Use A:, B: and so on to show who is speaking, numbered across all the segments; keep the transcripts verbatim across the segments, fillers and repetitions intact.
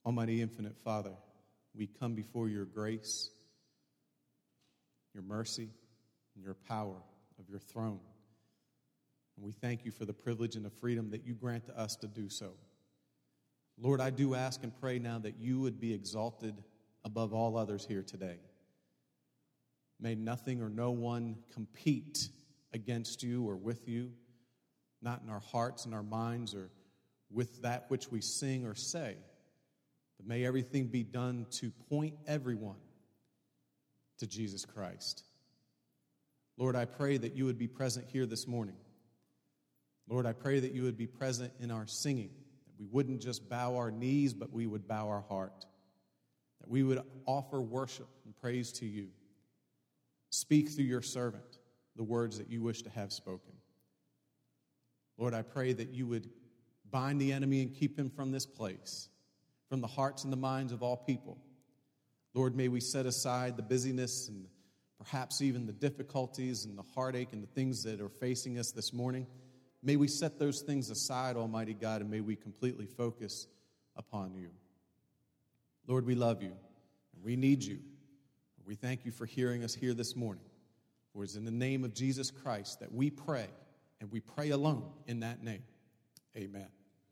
A: Almighty infinite Father, we come before your grace, your mercy, and your power of your throne. And we thank you for the privilege and the freedom that you grant to us to do so. Lord, I do ask and pray now that you would be exalted above all others here today. May nothing or no one compete against you or with you, not in our hearts and our minds or with that which we sing or say, but may everything be done to point everyone to Jesus Christ. Lord, I pray that you would be present here this morning. Lord, I pray that you would be present in our singing, that we wouldn't just bow our knees, but we would bow our heart, that we would offer worship and praise to you. Speak through your servant the words that you wish to have spoken. Lord, I pray that you would bind the enemy and keep him from this place, from the hearts and the minds of all people. Lord, may we set aside the busyness and perhaps even the difficulties and the heartache and the things that are facing us this morning. May we set those things aside, Almighty God, and may we completely focus upon you. Lord, we love you, and we need you. We thank you for hearing us here this morning. For it's in the name of Jesus Christ that we pray, and we pray alone in that name. Amen.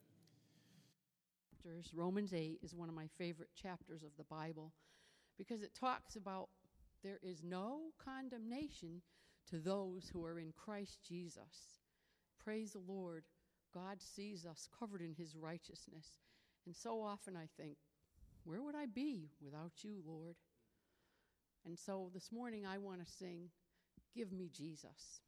B: Romans eight is one of my favorite chapters of the Bible because it talks about there is no condemnation to those who are in Christ Jesus. Praise the Lord. God sees us covered in his righteousness. And so often I think, where would I be without you, Lord? And so this morning I want to sing, Give Me Jesus.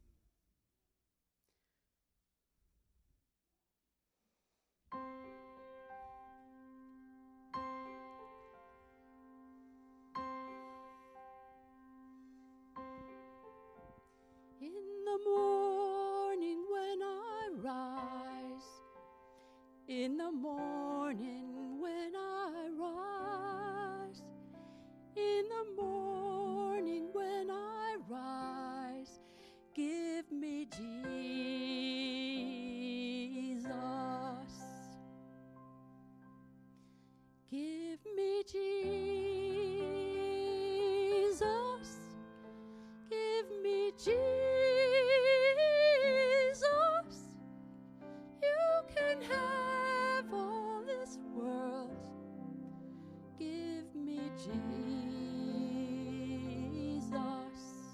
B: In the morning when I rise, in the morning when I rise, in the morning when I rise, give me Jesus. Give me Jesus. Give me Jesus. You can have all this world. Give me Jesus.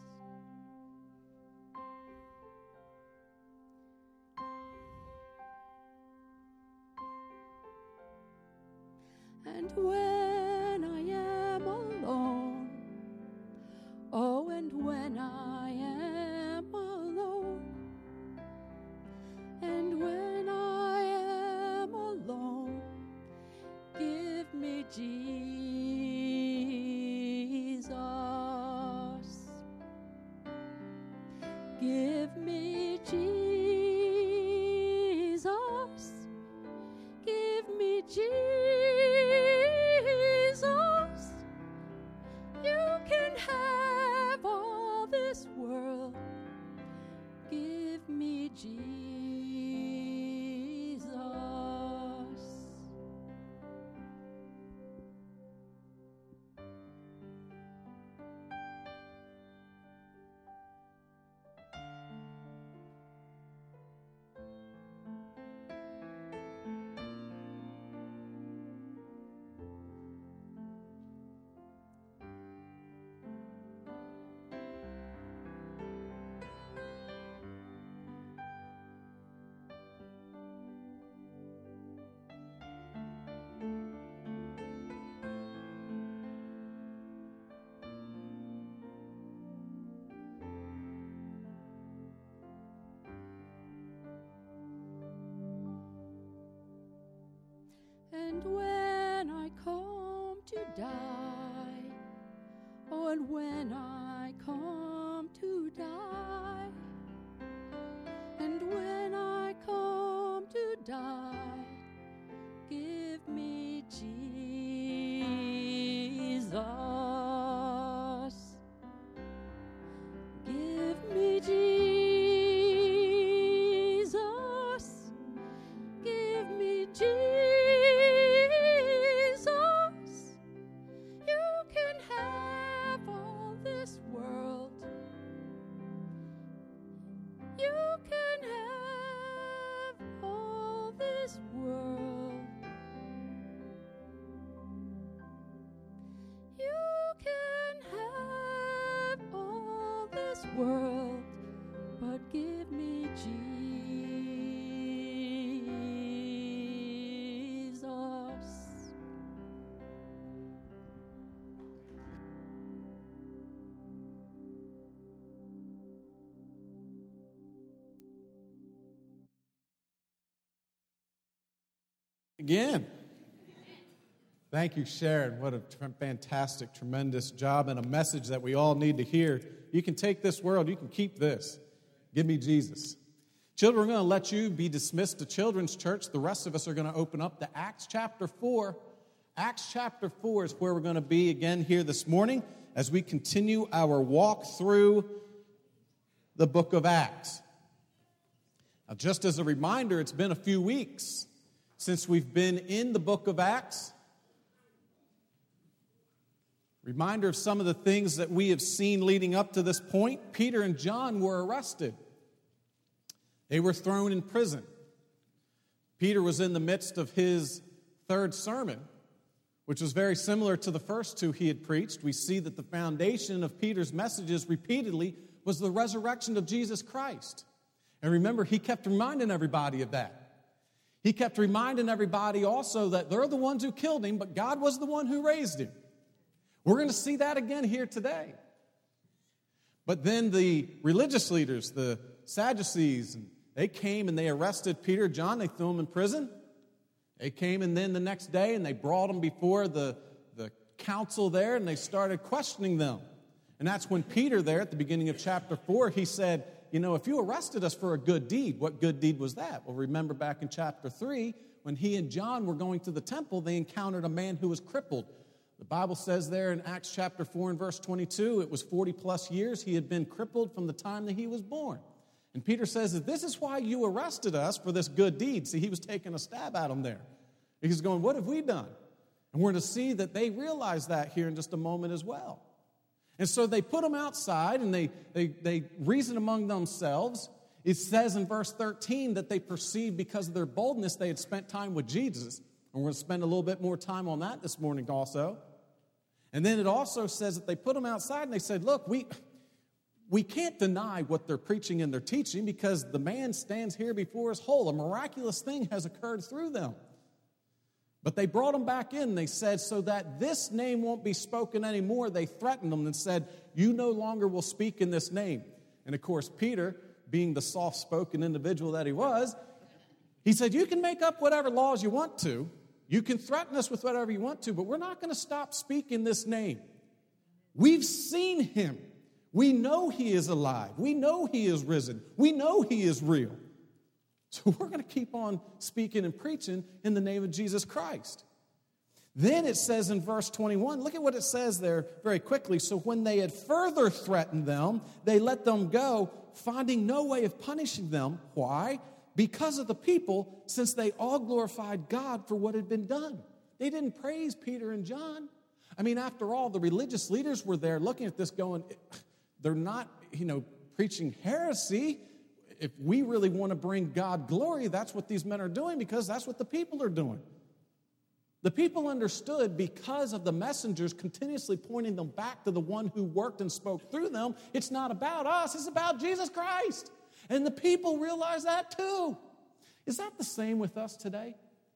B: And when I am alone, oh, and when I am alone, and when I am alone, give me Jesus. Give me Jesus. Give me Jesus. You can have all this world. Give me Jesus. world, but give me Jesus.
A: Again. Thank you, Sharon. What a tr- fantastic, tremendous job and a message that we all need to hear. You can take this world. You can keep this. Give me Jesus. Children, we're going to let you be dismissed to Children's Church. The rest of us are going to open up to Acts chapter four. Acts chapter four is where we're going to be again here this morning as we continue our walk through the book of Acts. Now, just as a reminder, it's been a few weeks since we've been in the book of Acts. Reminder of some of the things that we have seen leading up to this point. Peter and John were arrested. They were thrown in prison. Peter was in the midst of his third sermon, which was very similar to the first two he had preached. We see that the foundation of Peter's messages repeatedly was the resurrection of Jesus Christ. And remember, he kept reminding everybody of that. He kept reminding everybody also that they're the ones who killed him, but God was the one who raised him. We're going to see that again here today. But then the religious leaders, the Sadducees, they came and they arrested Peter and John. They threw them in prison. They came and then the next day and they brought them before the, the council there and they started questioning them. And that's when Peter there at the beginning of chapter four, he said, you know, if you arrested us for a good deed, what good deed was that? Well, remember back in chapter three, when he and John were going to the temple, they encountered a man who was crippled. The Bible says there in Acts chapter four and verse twenty-two, it was forty plus years he had been crippled from the time that he was born. And Peter says that this is why you arrested us for this good deed. See, he was taking a stab at him there. He's going, what have we done? And we're going to see that they realize that here in just a moment as well. And so they put him outside and they, they, they reason among themselves. It says in verse thirteen that they perceived because of their boldness they had spent time with Jesus. And we're going to spend a little bit more time on that this morning also. And then it also says that they put them outside and they said, look, we, we can't deny what they're preaching and they're teaching because the man stands here before us whole. A miraculous thing has occurred through them. But they brought them back in. They said, so that this name won't be spoken anymore, they threatened them and said, you no longer will speak in this name. And of course, Peter, being the soft-spoken individual that he was, he said, you can make up whatever laws you want to. You can threaten us with whatever you want to, but we're not going to stop speaking this name. We've seen him. We know he is alive. We know he is risen. We know he is real. So we're going to keep on speaking and preaching in the name of Jesus Christ. Then it says in verse twenty-one, look at what it says there very quickly. So when they had further threatened them, they let them go, finding no way of punishing them. Why? Because of the people, since they all glorified God for what had been done. They didn't praise Peter and John. I mean, after all, the religious leaders were there looking at this going, they're not, you know, preaching heresy. If we really want to bring God glory, that's what these men are doing because that's what the people are doing. The people understood because of the messengers continuously pointing them back to the one who worked and spoke through them. It's not about us, it's about Jesus Christ. And the people realize that too. Is that the same with us today?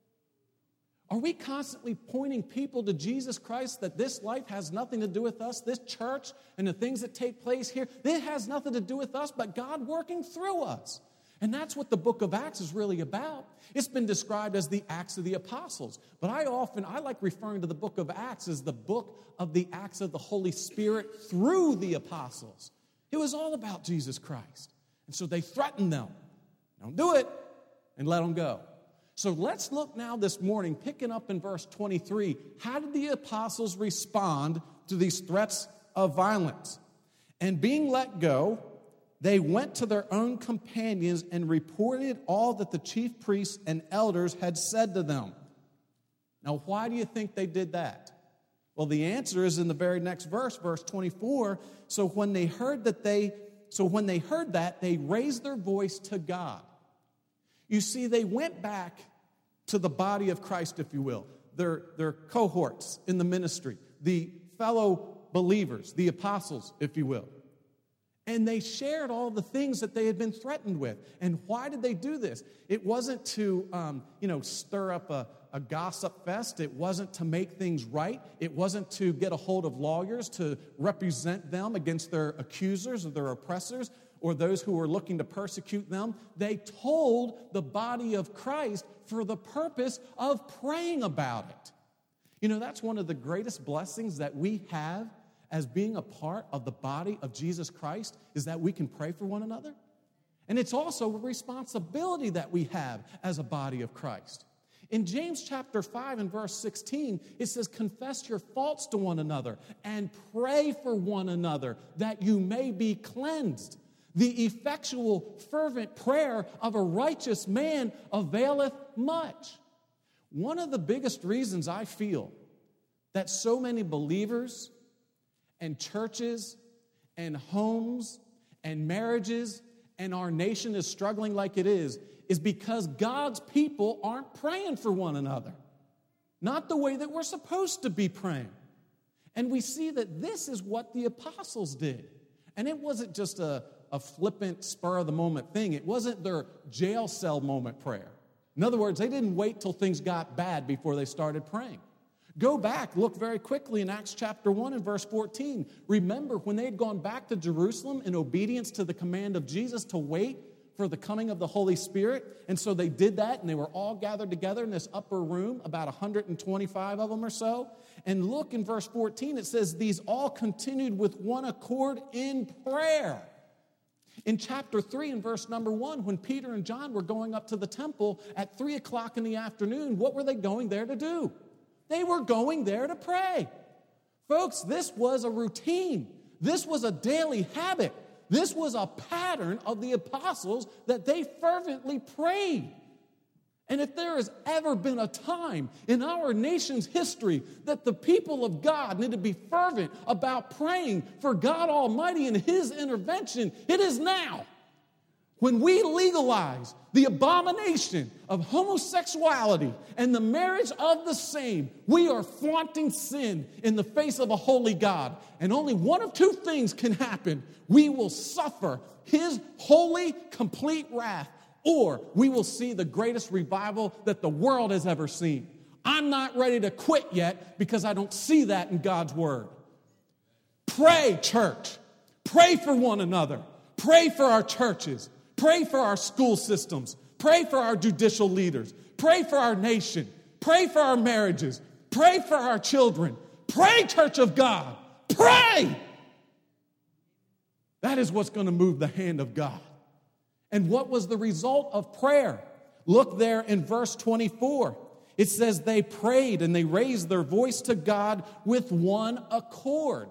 A: Are we constantly pointing people to Jesus Christ that this life has nothing to do with us, this church and the things that take place here, it has nothing to do with us but God working through us? And that's what the book of Acts is really about. It's been described as the Acts of the Apostles. But I often, I like referring to the book of Acts as the book of the Acts of the Holy Spirit through the apostles. It was all about Jesus Christ. And so they threatened them. Don't do it, and let them go. So let's look now this morning, picking up in verse twenty-three. How did the apostles respond to these threats of violence? And being let go, they went to their own companions and reported all that the chief priests and elders had said to them. Now, why do you think they did that? Well, the answer is in the very next verse, verse twenty-four. So when they heard that they So when they heard that, they raised their voice to God. You see, they went back to the body of Christ, if you will, their, their cohorts in the ministry, the fellow believers, the apostles, if you will. And they shared all the things that they had been threatened with. And why did they do this? It wasn't to, um, you know, stir up a, a gossip fest. It wasn't to make things right. It wasn't to get a hold of lawyers to represent them against their accusers or their oppressors or those who were looking to persecute them. They told the body of Christ for the purpose of praying about it. You know, that's one of the greatest blessings that we have as being a part of the body of Jesus Christ, is that we can pray for one another. And it's also a responsibility that we have as a body of Christ. In James chapter five and verse sixteen, it says, confess your faults to one another and pray for one another that you may be cleansed. The effectual, fervent prayer of a righteous man availeth much. One of the biggest reasons I feel that so many believers and churches and homes and marriages and our nation is struggling like it is, is because God's people aren't praying for one another. Not the way that we're supposed to be praying. And we see that this is what the apostles did. And it wasn't just a, a flippant, spur-of-the-moment thing. It wasn't their jail cell moment prayer. In other words, they didn't wait till things got bad before they started praying. Go back, look very quickly in Acts chapter one and verse fourteen. Remember when they had gone back to Jerusalem in obedience to the command of Jesus to wait for the coming of the Holy Spirit. And so they did that, and they were all gathered together in this upper room, about one hundred twenty-five of them or so. And look in verse fourteen, it says, these all continued with one accord in prayer. In chapter three and verse number one, when Peter and John were going up to the temple at three o'clock in the afternoon, what were they going there to do? They were going there to pray. Folks, this was a routine. This was a daily habit. This was a pattern of the apostles that they fervently prayed. And if there has ever been a time in our nation's history that the people of God need to be fervent about praying for God Almighty and His intervention, it is now. When we legalize the abomination of homosexuality and the marriage of the same, we are flaunting sin in the face of a holy God. And only one of two things can happen. We will suffer His holy, complete wrath, or we will see the greatest revival that the world has ever seen. I'm not ready to quit yet because I don't see that in God's Word. Pray, church. Pray for one another. Pray for our churches. Pray for our school systems. Pray for our judicial leaders. Pray for our nation. Pray for our marriages. Pray for our children. Pray, church of God. Pray! That is what's going to move the hand of God. And what was the result of prayer? Look there in verse twenty-four. It says they prayed and they raised their voice to God with one accord.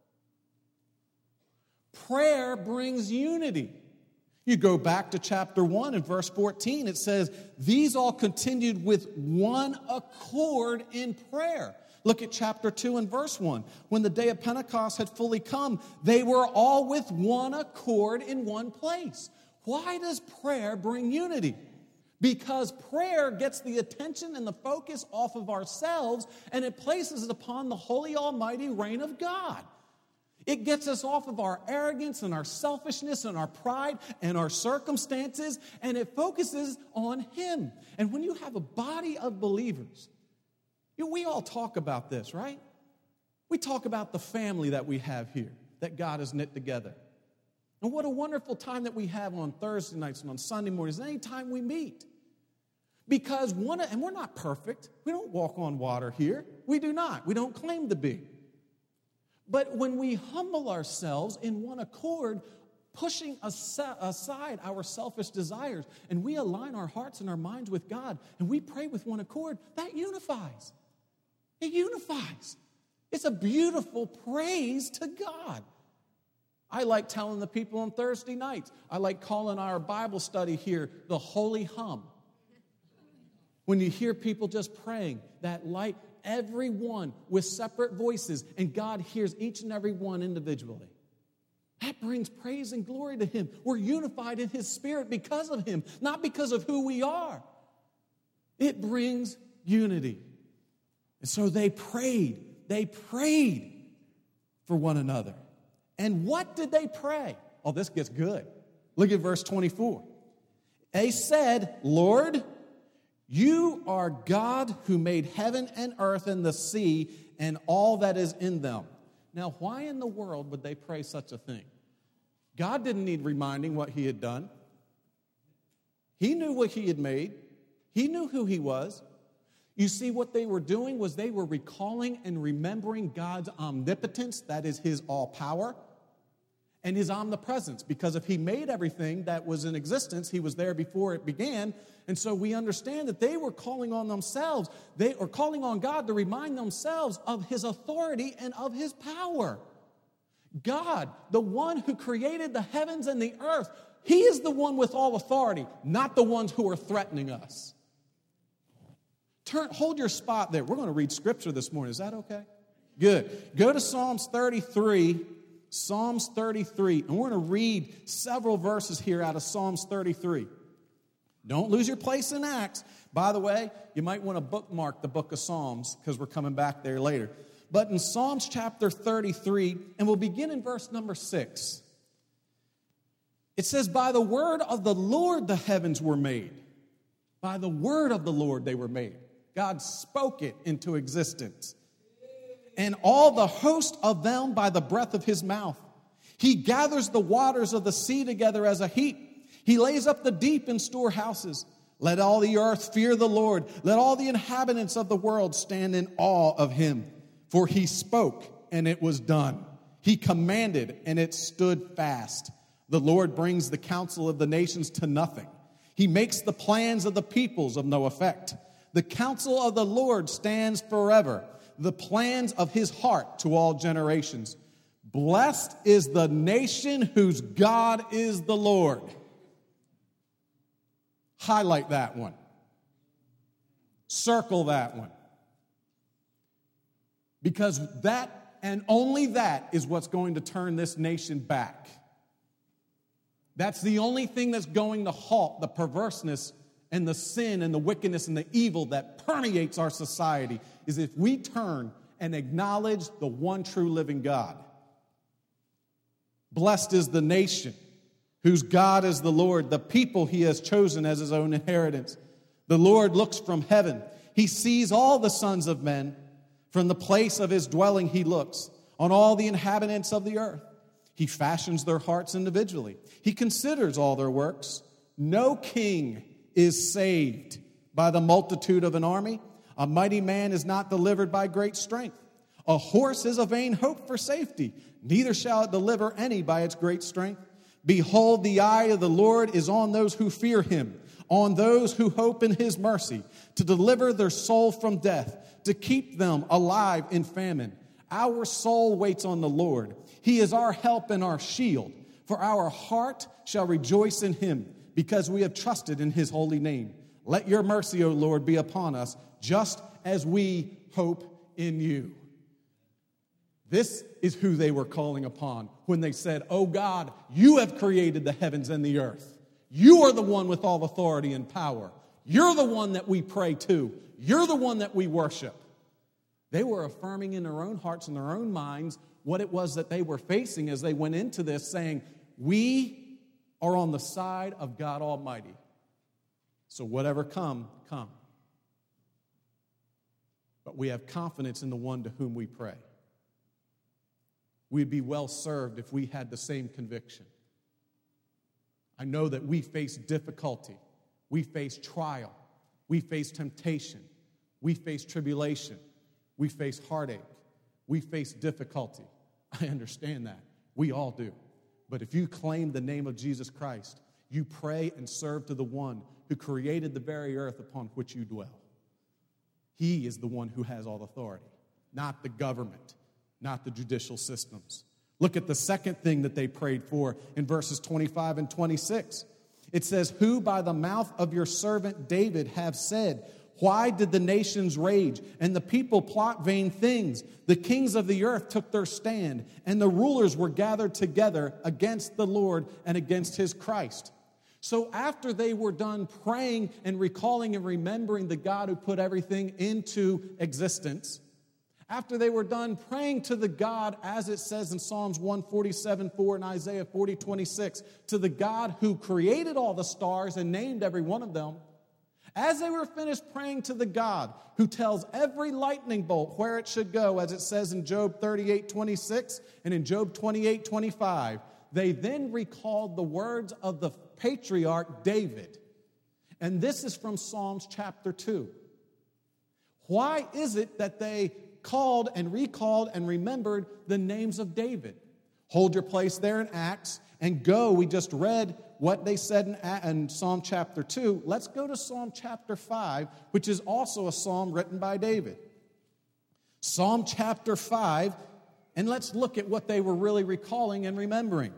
A: Prayer brings unity. You go back to chapter one and verse fourteen, it says, these all continued with one accord in prayer. Look at chapter two and verse one. When the day of Pentecost had fully come, they were all with one accord in one place. Why does prayer bring unity? Because prayer gets the attention and the focus off of ourselves, and it places it upon the holy, almighty reign of God. It gets us off of our arrogance and our selfishness and our pride and our circumstances, and it focuses on Him. And when you have a body of believers, you know, we all talk about this, right? We talk about the family that we have here, that God has knit together. And what a wonderful time that we have on Thursday nights and on Sunday mornings, any time we meet. Because one, and we're not perfect. We don't walk on water here. We do not. We don't claim to be. But when we humble ourselves in one accord, pushing aside our selfish desires, and we align our hearts and our minds with God, and we pray with one accord, that unifies. It unifies. It's a beautiful praise to God. I like telling the people on Thursday nights, I like calling our Bible study here the Holy Hum. When you hear people just praying, that light, everyone with separate voices, and God hears each and every one individually. That brings praise and glory to Him. We're unified in His Spirit because of Him, not because of who we are. It brings unity. And so they prayed. They prayed for one another. And what did they pray? Oh, this gets good. Look at verse twenty-four. They said, Lord, you are God who made heaven and earth and the sea and all that is in them. Now, why in the world would they pray such a thing? God didn't need reminding what he had done. He knew what he had made. He knew who he was. You see, what they were doing was they were recalling and remembering God's omnipotence, that is his all power, and his omnipresence, because if he made everything that was in existence, he was there before it began. And so we understand that they were calling on themselves, they are calling on God to remind themselves of his authority and of his power. God, the one who created the heavens and the earth, he is the one with all authority, not the ones who are threatening us. Turn, hold your spot there. We're going to read scripture this morning. Is that okay? Good. Go to Psalms thirty-three. Psalms thirty-three. And we're going to read several verses here out of Psalms thirty-three. Don't lose your place in Acts. By the way, you might want to bookmark the book of Psalms because we're coming back there later. But in Psalms chapter thirty-three, and we'll begin in verse number six. It says, by the word of the Lord the heavens were made. By the word of the Lord they were made. God spoke it into existence. And all the host of them by the breath of his mouth. He gathers the waters of the sea together as a heap. He lays up the deep in storehouses. Let all the earth fear the Lord. Let all the inhabitants of the world stand in awe of him. For he spoke, and it was done. He commanded, and it stood fast. The Lord brings the counsel of the nations to nothing. He makes the plans of the peoples of no effect. The counsel of the Lord stands forever, the plans of his heart to all generations. Blessed is the nation whose God is the Lord. Highlight that one. Circle that one. Because that and only that is what's going to turn this nation back. That's the only thing that's going to halt the perverseness and the sin and the wickedness and the evil that permeates our society, is if we turn and acknowledge the one true living God. Blessed is the nation whose God is the Lord, the people he has chosen as his own inheritance. The Lord looks from heaven. He sees all the sons of men. From the place of his dwelling he looks on all the inhabitants of the earth. He fashions their hearts individually. He considers all their works. No king is saved by the multitude of an army. A mighty man is not delivered by great strength. A horse is a vain hope for safety. Neither shall it deliver any by its great strength. Behold, the eye of the Lord is on those who fear him, on those who hope in his mercy, to deliver their soul from death, to keep them alive in famine. Our soul waits on the Lord. He is our help and our shield. For our heart shall rejoice in him, because we have trusted in his holy name. Let your mercy, O Lord, be upon us, just as we hope in you. This is who they were calling upon when they said, oh God, you have created the heavens and the earth. You are the one with all authority and power. You're the one that we pray to. You're the one that we worship. They were affirming in their own hearts and their own minds what it was that they were facing as they went into this, saying, we are on the side of God Almighty. So whatever come, come. But we have confidence in the one to whom we pray. We'd be well served if we had the same conviction. I know that we face difficulty. We face trial. We face temptation. We face tribulation. We face heartache. We face difficulty. I understand that. We all do. But if you claim the name of Jesus Christ, you pray and serve to the one who created the very earth upon which you dwell. He is the one who has all authority, not the government, not the judicial systems. Look at the second thing that they prayed for in verses twenty-five and twenty-six. It says, who by the mouth of your servant David have said, why did the nations rage and the people plot vain things? The kings of the earth took their stand, and the rulers were gathered together against the Lord and against his Christ. So after they were done praying and recalling and remembering the God who put everything into existence, After they were done praying to the God, as it says in Psalms one forty-seven four and Isaiah forty twenty-six, to the God who created all the stars and named every one of them, as they were finished praying to the God who tells every lightning bolt where it should go, as it says in Job thirty-eight twenty-six and in Job twenty-eight twenty-five, they then recalled the words of the patriarch David. And this is from Psalms chapter two. Why is it that they called and recalled and remembered the names of David? Hold your place there in Acts and go. We just read what they said in, in Psalm chapter two. Let's go to Psalm chapter five, which is also a psalm written by David. Psalm chapter five, and let's look at what they were really recalling and remembering.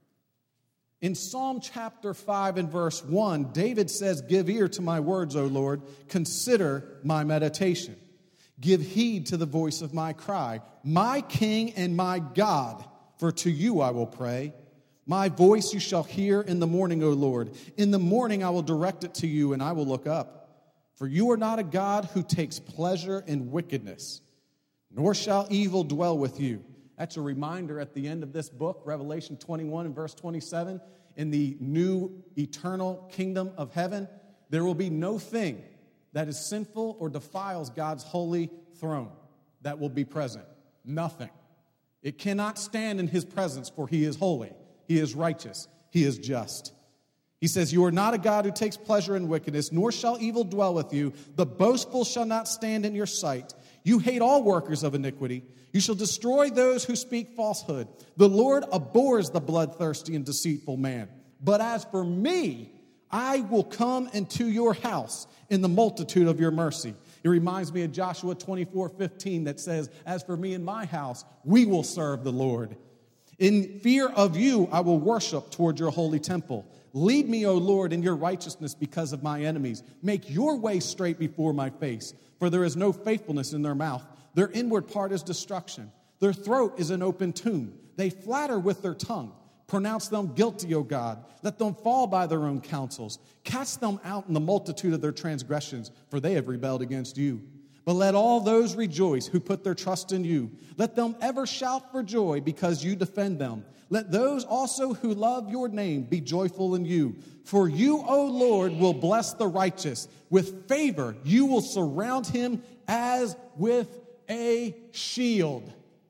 A: In Psalm chapter five and verse one, David says, "Give ear to my words, O Lord. Consider my meditation. Give heed to the voice of my cry. My King and my God, for to you I will pray. My voice you shall hear in the morning, O Lord. In the morning I will direct it to you, and I will look up. For you are not a God who takes pleasure in wickedness, nor shall evil dwell with you." That's a reminder at the end of this book, Revelation twenty-one and verse twenty-seven. In the new eternal kingdom of heaven, there will be no thing that is sinful or defiles God's holy throne that will be present. Nothing. It cannot stand in his presence, for he is holy, he is righteous, he is just. He says, "You are not a God who takes pleasure in wickedness, nor shall evil dwell with you. The boastful shall not stand in your sight. You hate all workers of iniquity. You shall destroy those who speak falsehood. The Lord abhors the bloodthirsty and deceitful man. But as for me, I will come into your house in the multitude of your mercy." It reminds me of Joshua twenty-four fifteen that says, "As for me and my house, we will serve the Lord. In fear of you, I will worship toward your holy temple. Lead me, O Lord, in your righteousness because of my enemies. Make your way straight before my face, for there is no faithfulness in their mouth. Their inward part is destruction. Their throat is an open tomb. They flatter with their tongue. Pronounce them guilty, O God. Let them fall by their own counsels. Cast them out in the multitude of their transgressions, for they have rebelled against you. But let all those rejoice who put their trust in you. Let them ever shout for joy because you defend them. Let those also who love your name be joyful in you. For you, O Lord, will bless the righteous. With favor you will surround him as with a shield."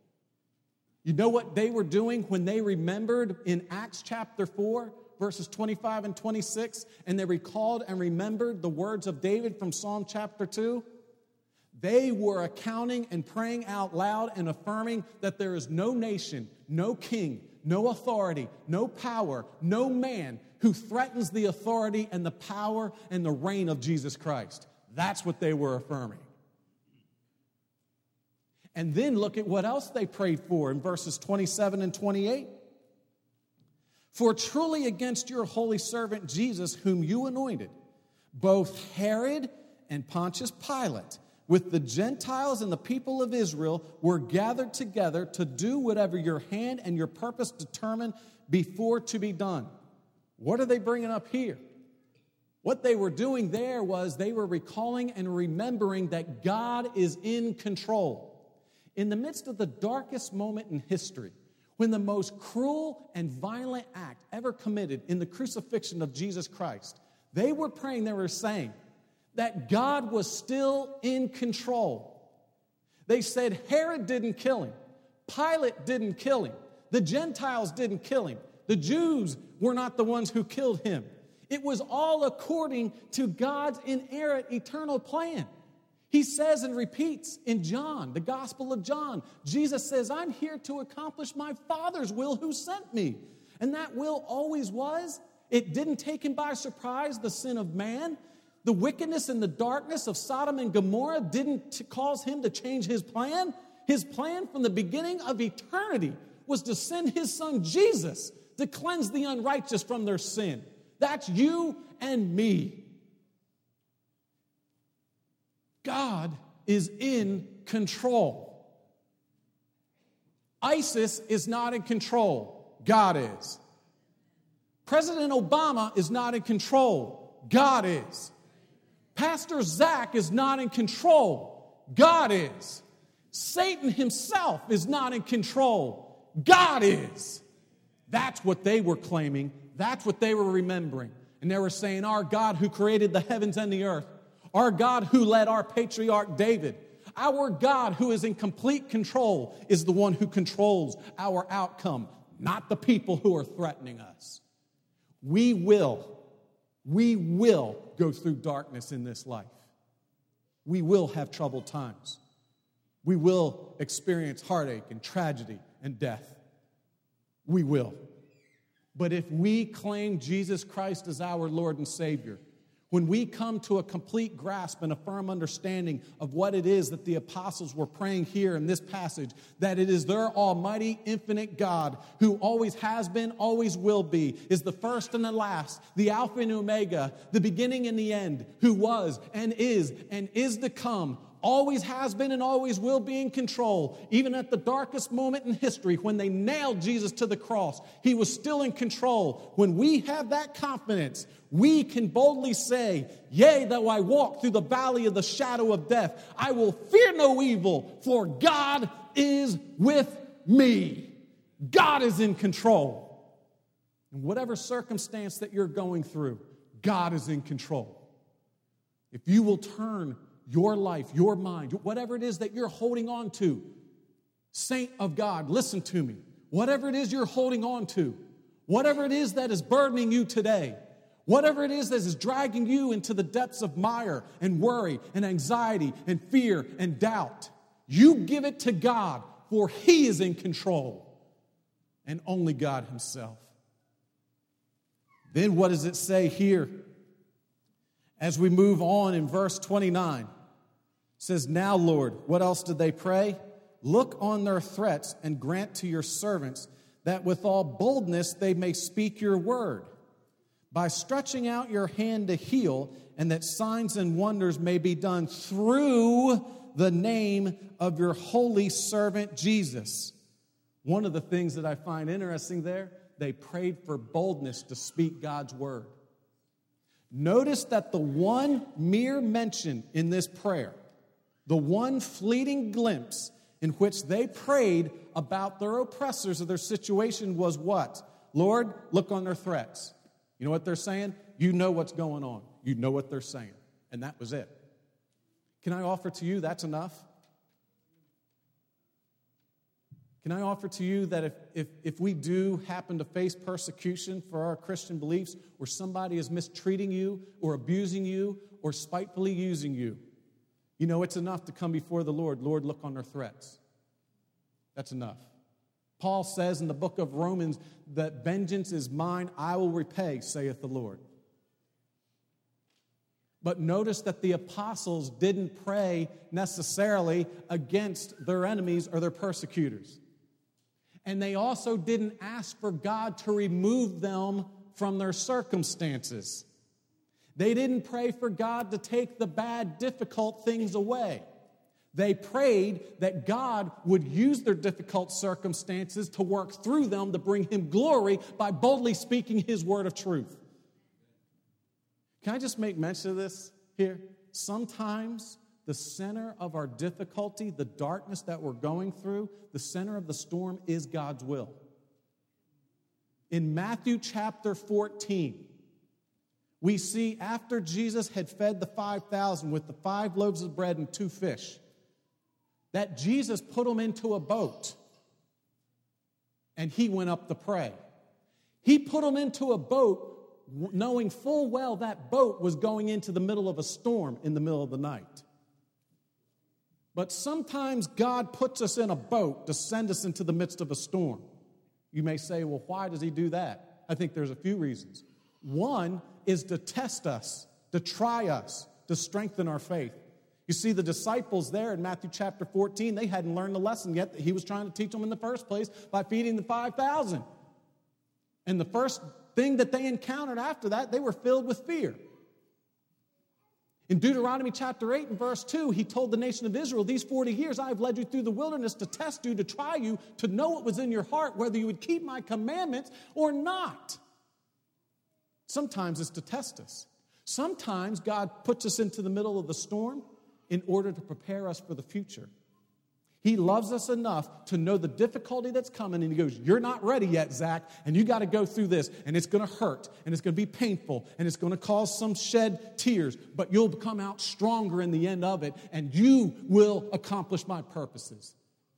A: You know what they were doing when they remembered in Acts chapter four, verses twenty-five and twenty-six, and they recalled and remembered the words of David from Psalm chapter two? They were accounting and praying out loud and affirming that there is no nation, no king, no authority, no power, no man who threatens the authority and the power and the reign of Jesus Christ. That's what they were affirming. And then look at what else they prayed for in verses twenty-seven and twenty-eight. "For truly against your holy servant Jesus, whom you anointed, both Herod and Pontius Pilate, with the Gentiles and the people of Israel, were gathered together to do whatever your hand and your purpose determined before to be done." What are they bringing up here? What they were doing there was they were recalling and remembering that God is in control. In the midst of the darkest moment in history, when the most cruel and violent act ever committed in the crucifixion of Jesus Christ, they were praying, they were saying that God was still in control. They said Herod didn't kill him. Pilate didn't kill him. The Gentiles didn't kill him. The Jews were not the ones who killed him. It was all according to God's inerrant eternal plan. He says and repeats in John, the Gospel of John, Jesus says, "I'm here to accomplish my Father's will who sent me." And that will always was. It didn't take him by surprise, the sin of man. The wickedness and the darkness of Sodom and Gomorrah didn't t- cause him to change his plan. His plan from the beginning of eternity was to send his son Jesus to cleanse the unrighteous from their sin. That's you and me. God is in control. ISIS is not in control. God is. President Obama is not in control. God is. Pastor Zach is not in control. God is. Satan himself is not in control. God is. That's what they were claiming. That's what they were remembering. And they were saying, our God who created the heavens and the earth, our God who led our patriarch David, our God who is in complete control is the one who controls our outcome, not the people who are threatening us. We will, we will go through darkness in this life. We will have troubled times. We will experience heartache and tragedy and death. We will. But if we claim Jesus Christ as our Lord and Savior, when we come to a complete grasp and a firm understanding of what it is that the apostles were praying here in this passage, that it is their almighty, infinite God who always has been, always will be, is the first and the last, the Alpha and Omega, the beginning and the end, who was and is and is to come, always has been and always will be in control. Even at the darkest moment in history, when they nailed Jesus to the cross, he was still in control. When we have that confidence, we can boldly say, yea, though I walk through the valley of the shadow of death, I will fear no evil, for God is with me. God is in control. And whatever circumstance that you're going through, God is in control. If you will turn your life, your mind, whatever it is that you're holding on to, saint of God, listen to me. Whatever it is you're holding on to, whatever it is that is burdening you today, whatever it is that is dragging you into the depths of mire and worry and anxiety and fear and doubt, you give it to God, for he is in control, and only God himself. Then what does it say here? As we move on in verse twenty-nine, it says, now, Lord, what else did they pray? Look on their threats and grant to your servants that with all boldness they may speak your word, by stretching out your hand to heal, and that signs and wonders may be done through the name of your holy servant Jesus. One of the things that I find interesting there, they prayed for boldness to speak God's word. Notice that the one mere mention in this prayer, the one fleeting glimpse in which they prayed about their oppressors or their situation was what? Lord, look on their threats. You know what they're saying? You know what's going on. You know what they're saying. And that was it. Can I offer to you that's enough? Can I offer to you that if, if, if we do happen to face persecution for our Christian beliefs, or somebody is mistreating you or abusing you or spitefully using you, you know it's enough to come before the Lord. Lord, look on their threats. That's enough. Paul says in the book of Romans that vengeance is mine, I will repay, saith the Lord. But notice that the apostles didn't pray necessarily against their enemies or their persecutors. And they also didn't ask for God to remove them from their circumstances. They didn't pray for God to take the bad, difficult things away. They prayed that God would use their difficult circumstances to work through them to bring him glory by boldly speaking his word of truth. Can I just make mention of this here? Sometimes the center of our difficulty, the darkness that we're going through, the center of the storm is God's will. In Matthew chapter fourteen, we see after Jesus had fed the five thousand with the five loaves of bread and two fish, that Jesus put them into a boat and he went up to pray. He put them into a boat knowing full well that boat was going into the middle of a storm in the middle of the night. But sometimes God puts us in a boat to send us into the midst of a storm. You may say, well, why does he do that? I think there's a few reasons. One is to test us, to try us, to strengthen our faith. You see, the disciples there in Matthew chapter fourteen, they hadn't learned the lesson yet that he was trying to teach them in the first place by feeding the five thousand. And the first thing that they encountered after that, they were filled with fear. In Deuteronomy chapter eight and verse two, he told the nation of Israel, these forty years I have led you through the wilderness to test you, to try you, to know what was in your heart, whether you would keep my commandments or not. Sometimes it's to test us. Sometimes God puts us into the middle of the storm in order to prepare us for the future. He loves us enough to know the difficulty that's coming, and he goes, you're not ready yet, Zach, and you got to go through this, and it's going to hurt, and it's going to be painful, and it's going to cause some shed tears, but you'll come out stronger in the end of it, and you will accomplish my purposes.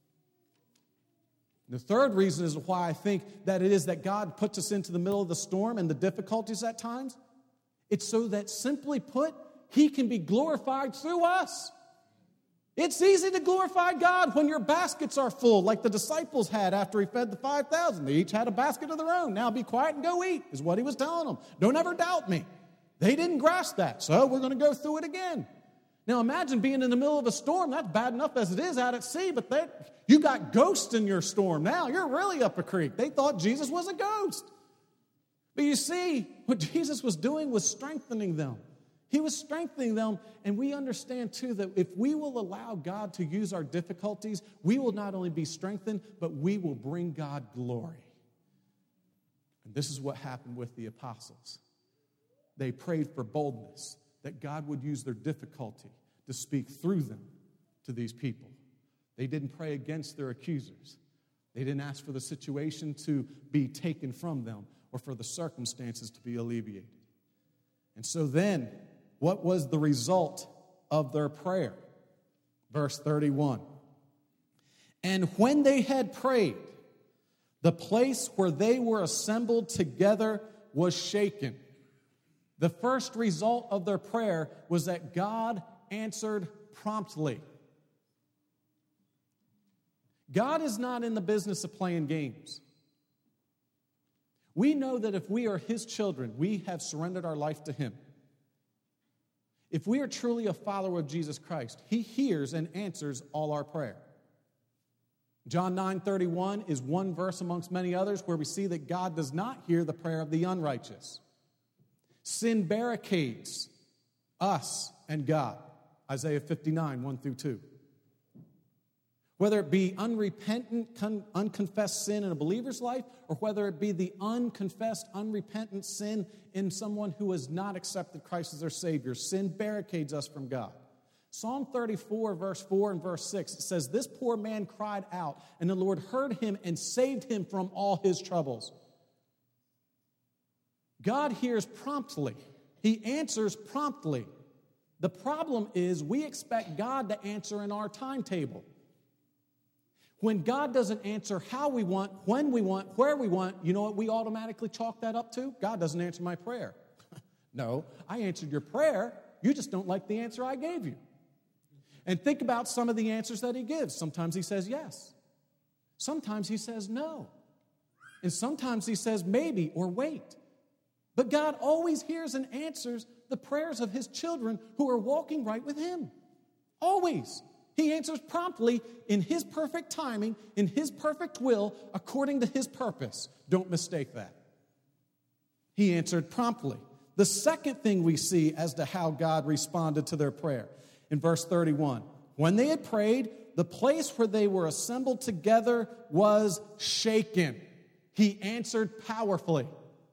A: The third reason is why I think that it is that God puts us into the middle of the storm and the difficulties at times. It's so that, simply put, he can be glorified through us. It's easy to glorify God when your baskets are full, like the disciples had after he fed the five thousand. They each had a basket of their own. Now be quiet and go eat, is what he was telling them. Don't ever doubt me. They didn't grasp that, so we're going to go through it again. Now imagine being in the middle of a storm. That's bad enough as it is out at sea, but they, you got ghosts in your storm now. You're really up a creek. They thought Jesus was a ghost. But you see, what Jesus was doing was strengthening them. He was strengthening them, and we understand, too, that if we will allow God to use our difficulties, we will not only be strengthened, but we will bring God glory. And this is what happened with the apostles. They prayed for boldness, that God would use their difficulty to speak through them to these people. They didn't pray against their accusers. They didn't ask for the situation to be taken from them or for the circumstances to be alleviated. And so then, what was the result of their prayer? Verse thirty-one. And when they had prayed, the place where they were assembled together was shaken. The first result of their prayer was that God answered promptly. God is not in the business of playing games. We know that if we are his children, we have surrendered our life to him. If we are truly a follower of Jesus Christ, he hears and answers all our prayer. John nine thirty-one is one verse amongst many others where we see that God does not hear the prayer of the unrighteous. Sin barricades us and God. Isaiah fifty-nine, one through two. Whether it be unrepentant, con- unconfessed sin in a believer's life, or whether it be the unconfessed, unrepentant sin in someone who has not accepted Christ as their Savior, sin barricades us from God. Psalm thirty-four, verse four and verse six, it says, this poor man cried out, and the Lord heard him and saved him from all his troubles. God hears promptly. He answers promptly. The problem is we expect God to answer in our timetable. When God doesn't answer how we want, when we want, where we want, you know what we automatically chalk that up to? God doesn't answer my prayer. No, I answered your prayer. You just don't like the answer I gave you. And think about some of the answers that he gives. Sometimes he says yes. Sometimes he says no. And sometimes he says maybe or wait. But God always hears and answers the prayers of his children who are walking right with him. Always. He answers promptly in his perfect timing, in his perfect will, according to his purpose. Don't mistake that. He answered promptly. The second thing we see as to how God responded to their prayer, in verse thirty-one, when they had prayed, the place where they were assembled together was shaken. He answered powerfully.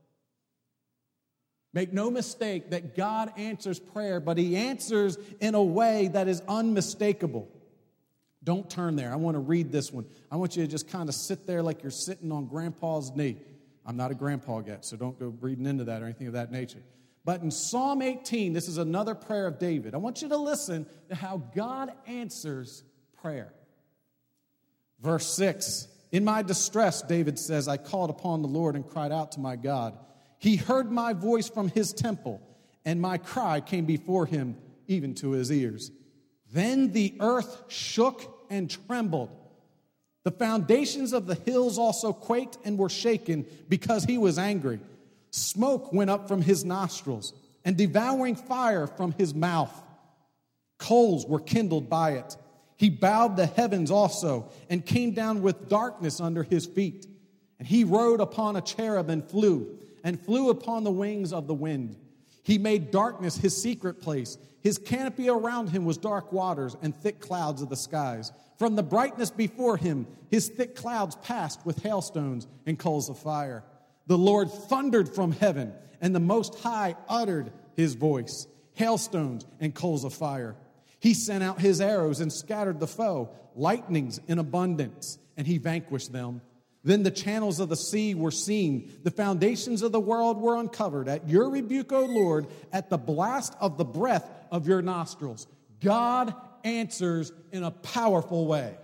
A: Make no mistake that God answers prayer, but he answers in a way that is unmistakable. Don't turn there. I want to read this one. I want you to just kind of sit there like you're sitting on grandpa's knee. I'm not a grandpa yet, so don't go reading into that or anything of that nature. But in Psalm eighteen, this is another prayer of David. I want you to listen to how God answers prayer. Verse six, in my distress, David says, I called upon the Lord and cried out to my God. He heard my voice from his temple, and my cry came before him, even to his ears. Then the earth shook and trembled. The foundations of the hills also quaked and were shaken because he was angry. Smoke went up from his nostrils, and devouring fire from his mouth. Coals were kindled by it. He bowed the heavens also, and came down with darkness under his feet. And he rode upon a cherub and flew, and flew upon the wings of the wind. He made darkness his secret place. His canopy around him was dark waters and thick clouds of the skies. From the brightness before him, his thick clouds passed with hailstones and coals of fire. The Lord thundered from heaven, and the Most High uttered his voice, hailstones and coals of fire. He sent out his arrows and scattered the foe, lightnings in abundance, and he vanquished them. Then the channels of the sea were seen. The foundations of the world were uncovered. At your rebuke, O Lord, at the blast of the breath of your nostrils. God answers in a powerful way.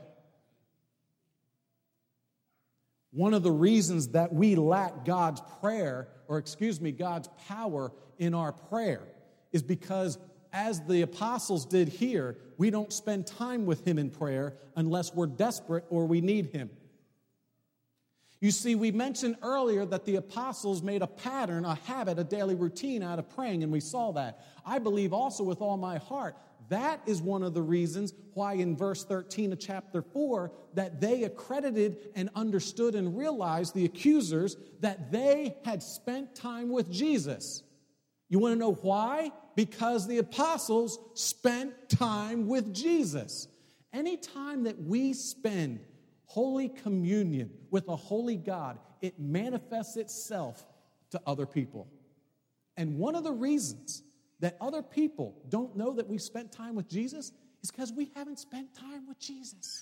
A: One of the reasons that we lack God's prayer, or excuse me, God's power in our prayer, is because as the apostles did here, we don't spend time with him in prayer unless we're desperate or we need him. You see, we mentioned earlier that the apostles made a pattern, a habit, a daily routine out of praying, and we saw that. I believe also with all my heart that is one of the reasons why in verse thirteen of chapter four that they accredited and understood and realized, the accusers, that they had spent time with Jesus. You want to know why? Because the apostles spent time with Jesus. Anytime that we spend Holy Communion with a holy God, it manifests itself to other people. And one of the reasons that other people don't know that we spent time with Jesus is because we haven't spent time with Jesus.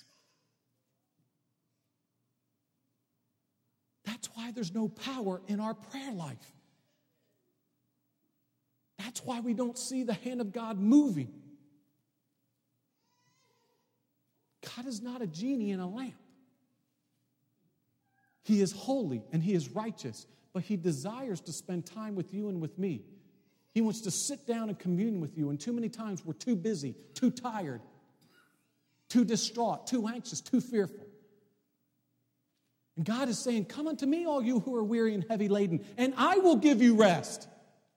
A: That's why there's no power in our prayer life. That's why we don't see the hand of God moving. God is not a genie in a lamp. He is holy and he is righteous, but he desires to spend time with you and with me. He wants to sit down and commune with you, and too many times we're too busy, too tired, too distraught, too anxious, too fearful. And God is saying, come unto me, all you who are weary and heavy laden, and I will give you rest.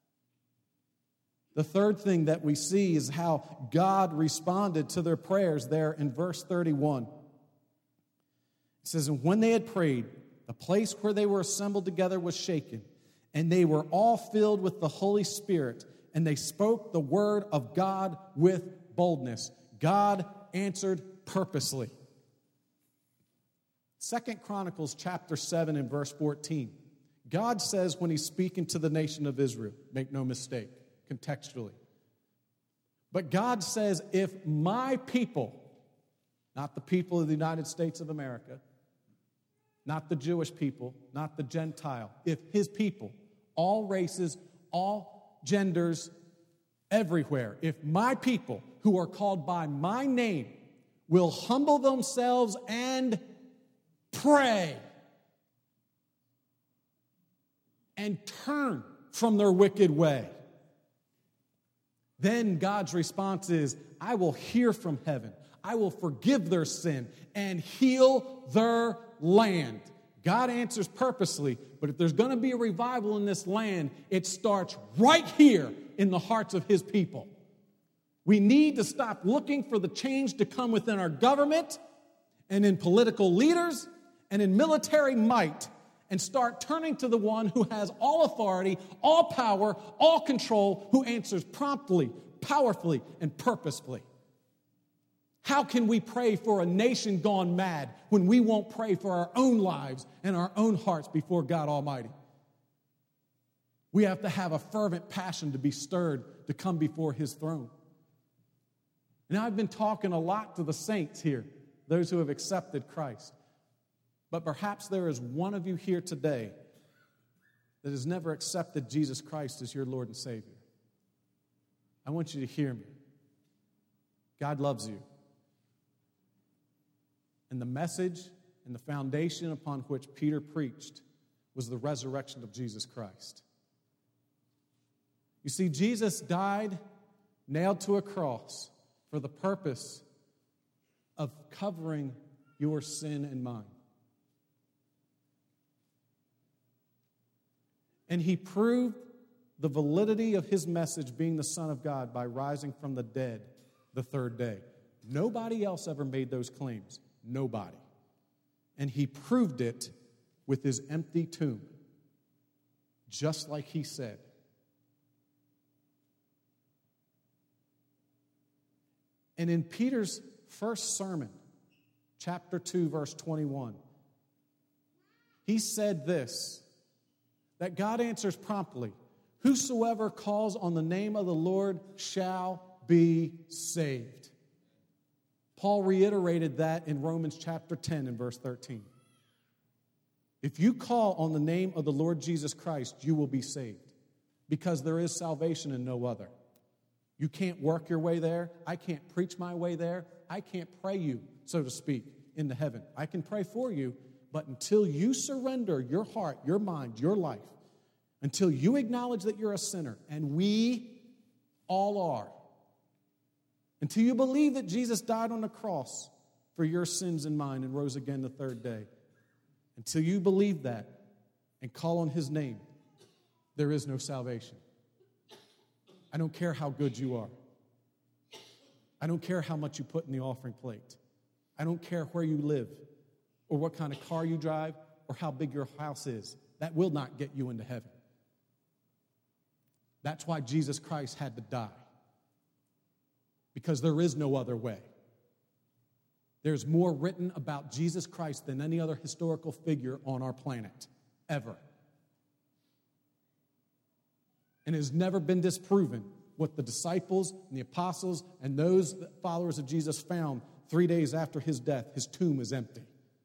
A: The third thing that we see is how God responded to their prayers there in verse thirty-one. It says, and when they had prayed, the place where they were assembled together was shaken, and they were all filled with the Holy Spirit, and they spoke the word of God with boldness. God answered purposely. Second Chronicles chapter seven and verse fourteen. God says when he's speaking to the nation of Israel, make no mistake, contextually. But God says, if my people, not the people of the United States of America, not the Jewish people, not the Gentile, if his people, all races, all genders, everywhere, if my people who are called by my name will humble themselves and pray and turn from their wicked way, then God's response is, I will hear from heaven. I will forgive their sin and heal their land. God answers purposely, but if there's going to be a revival in this land, it starts right here in the hearts of his people. We need to stop looking for the change to come within our government and in political leaders and in military might, and start turning to the one who has all authority, all power, all control, who answers promptly, powerfully, and purposefully. How can we pray for a nation gone mad when we won't pray for our own lives and our own hearts before God Almighty? We have to have a fervent passion to be stirred to come before his throne. Now, I've been talking a lot to the saints here, those who have accepted Christ. But perhaps there is one of you here today that has never accepted Jesus Christ as your Lord and Savior. I want you to hear me. God loves you. And the message and the foundation upon which Peter preached was the resurrection of Jesus Christ. You see, Jesus died nailed to a cross for the purpose of covering your sin and mine. And he proved the validity of his message being the Son of God by rising from the dead the third day. Nobody else ever made those claims. Nobody. And he proved it with his empty tomb, just like he said. And in Peter's first sermon, chapter two, verse twenty-one, he said this, that God answers promptly, whosoever calls on the name of the Lord shall be saved. Paul reiterated that in Romans chapter ten and verse thirteen. If you call on the name of the Lord Jesus Christ, you will be saved, because there is salvation in no other. You can't work your way there. I can't preach my way there. I can't pray you, so to speak, into heaven. I can pray for you, but until you surrender your heart, your mind, your life, until you acknowledge that you're a sinner, and we all are, until you believe that Jesus died on the cross for your sins and mine and rose again the third day, until you believe that and call on his name, there is no salvation. I don't care how good you are. I don't care how much you put in the offering plate. I don't care where you live or what kind of car you drive or how big your house is. That will not get you into heaven. That's why Jesus Christ had to die, because there is no other way. There's more written about Jesus Christ than any other historical figure on our planet, ever. And it has never been disproven what the disciples and the apostles and those followers of Jesus found three days after his death. His tomb is empty.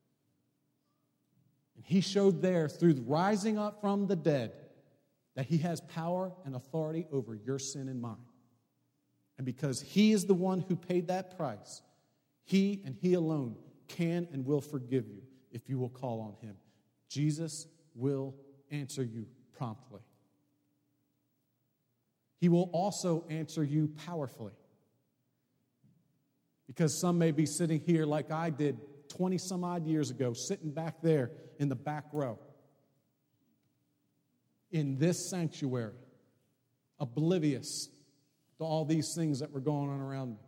A: And he showed there, through the rising up from the dead, that he has power and authority over your sin and mine. And because he is the one who paid that price, he and he alone can and will forgive you if you will call on him. Jesus will answer you promptly. He will also answer you powerfully. Because some may be sitting here like I did twenty some odd years ago, sitting back there in the back row, in this sanctuary, oblivious to all these things that were going on around me.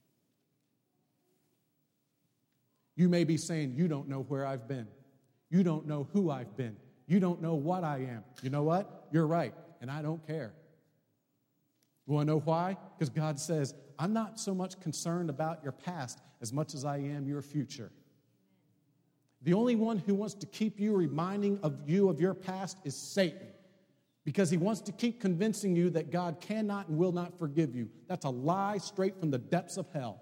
A: You may be saying, you don't know where I've been. You don't know who I've been. You don't know what I am. You know what? You're right, and I don't care. You want to know why? Because God says, I'm not so much concerned about your past as much as I am your future. The only one who wants to keep you reminding of you of your past is Satan, because he wants to keep convincing you that God cannot and will not forgive you. That's a lie straight from the depths of hell.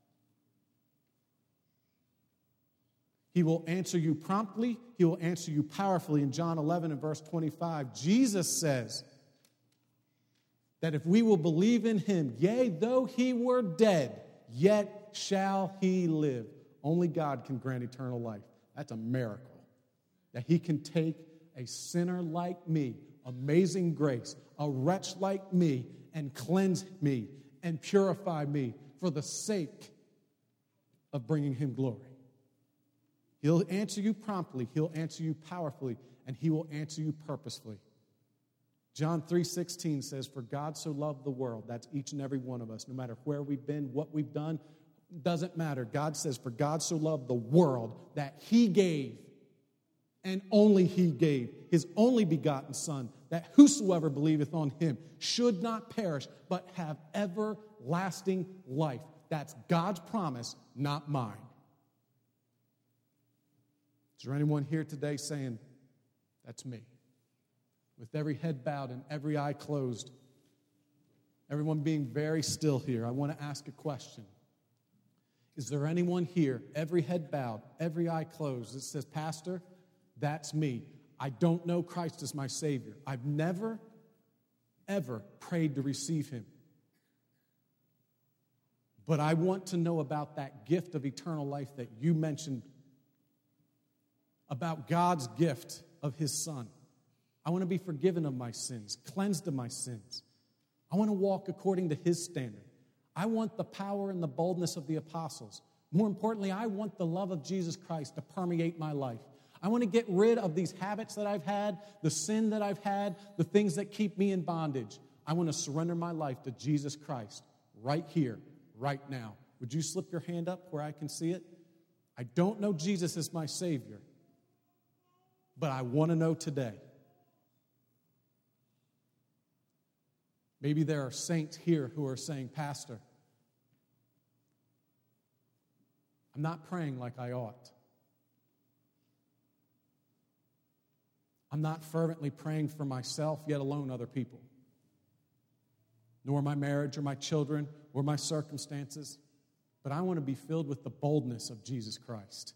A: He will answer you promptly. He will answer you powerfully. In John eleven and verse twenty-five, Jesus says that if we will believe in him, yea, though he were dead, yet shall he live. Only God can grant eternal life. That's a miracle. That he can take a sinner like me, amazing grace, a wretch like me, and cleanse me and purify me for the sake of bringing him glory. He'll answer you promptly, he'll answer you powerfully, and he will answer you purposefully. John three sixteen says, for God so loved the world, that's each and every one of us, no matter where we've been, what we've done, doesn't matter. God says, for God so loved the world that he gave, and only he gave, his only begotten Son, that whosoever believeth on him should not perish, but have everlasting life. That's God's promise, not mine. Is there anyone here today saying, that's me? With every head bowed and every eye closed, everyone being very still here, I want to ask a question. Is there anyone here, every head bowed, every eye closed, that says, Pastor, that's me. I don't know Christ as my Savior. I've never, ever prayed to receive him. But I want to know about that gift of eternal life that you mentioned, about God's gift of his Son. I want to be forgiven of my sins, cleansed of my sins. I want to walk according to his standard. I want the power and the boldness of the apostles. More importantly, I want the love of Jesus Christ to permeate my life. I want to get rid of these habits that I've had, the sin that I've had, the things that keep me in bondage. I want to surrender my life to Jesus Christ right here, right now. Would you slip your hand up where I can see it? I don't know Jesus as my Savior, but I want to know today. Maybe there are saints here who are saying, Pastor, I'm not praying like I ought. I'm not fervently praying for myself, yet alone other people, nor my marriage or my children or my circumstances. but I want to be filled with the boldness of Jesus Christ.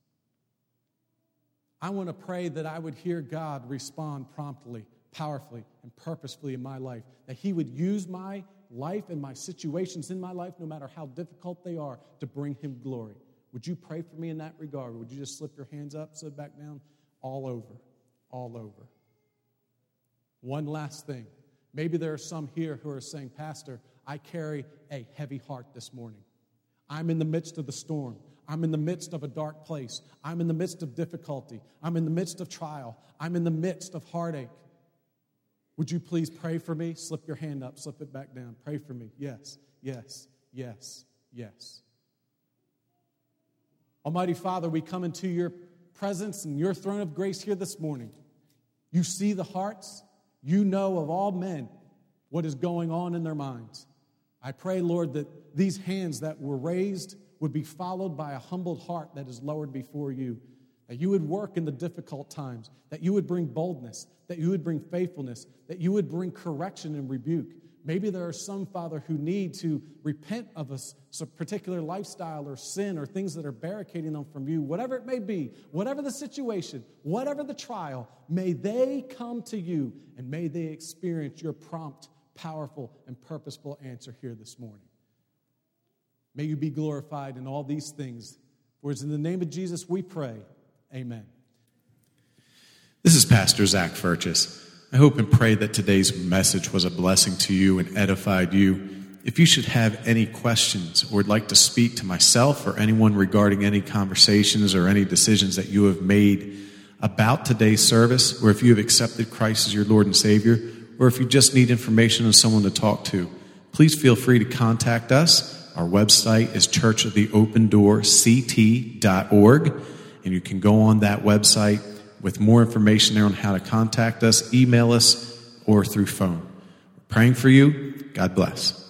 A: I want to pray that I would hear God respond promptly, powerfully, and purposefully in my life, that he would use my life and my situations in my life, no matter how difficult they are, to bring him glory. Would you pray for me in that regard? Would you just slip your hands up, sit back down? All over, all over. One last thing. Maybe there are some here who are saying, Pastor, I carry a heavy heart this morning. I'm in the midst of the storm. I'm in the midst of a dark place. I'm in the midst of difficulty. I'm in the midst of trial. I'm in the midst of heartache. Would you please pray for me? Slip your hand up, slip it back down. Pray for me. Yes, yes, yes, yes. Almighty Father, we come into your presence and your throne of grace here this morning. You see the hearts. You know of all men what is going on in their minds. I pray, Lord, that these hands that were raised would be followed by a humbled heart that is lowered before you, that you would work in the difficult times, that you would bring boldness, that you would bring faithfulness, that you would bring correction and rebuke. Maybe there are some, Father, who need to repent of a, a particular lifestyle or sin or things that are barricading them from you. Whatever it may be, whatever the situation, whatever the trial, may they come to you and may they experience your prompt, powerful, and purposeful answer here this morning. May you be glorified in all these things. For it's in the name of Jesus we pray. Amen.
C: This is Pastor Zach Furchess. I hope and pray that today's message was a blessing to you and edified you. If you should have any questions or would like to speak to myself or anyone regarding any conversations or any decisions that you have made about today's service, or if you have accepted Christ as your Lord and Savior, or if you just need information on someone to talk to, please feel free to contact us. Our website is church of the open door c t dot org, and you can go on that website with more information there on how to contact us, email us, or through phone. We're praying for you. God bless.